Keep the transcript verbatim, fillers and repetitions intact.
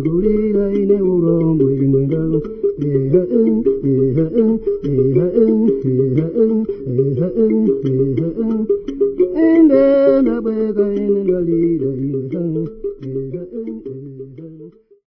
gulira ine urombo imwenda eha en eha en eha en eha en eha en eha en ende na bega ine galira ine